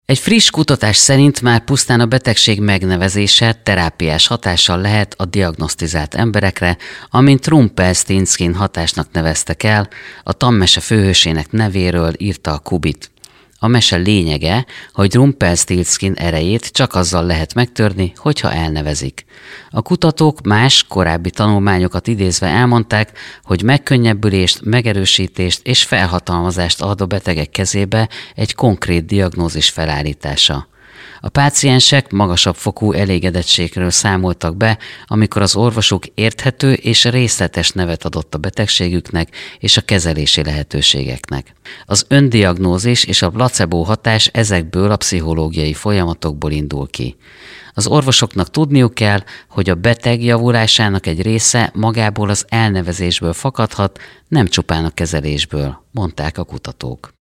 Egy friss kutatás szerint már pusztán a betegség megnevezése terápiás hatással lehet a diagnosztizált emberekre, amint Rumpelstiltskin hatásnak neveztek el, a tanmese főhősének nevéről írta a Kubit. A mese lényege, hogy Rumpelstiltskin erejét csak azzal lehet megtörni, hogyha elnevezik. A kutatók más korábbi tanulmányokat idézve elmondták, hogy megkönnyebbülést, megerősítést és felhatalmazást ad a betegek kezébe egy konkrét diagnózis felállítása. A páciensek magasabb fokú elégedettségről számoltak be, amikor az orvosuk érthető és részletes nevet adott a betegségüknek és a kezelési lehetőségeknek. Az öndiagnózis és a placebo hatás ezekből a pszichológiai folyamatokból indul ki. Az orvosoknak tudniuk kell, hogy a beteg javulásának egy része magából az elnevezésből fakadhat, nem csupán a kezelésből, mondták a kutatók.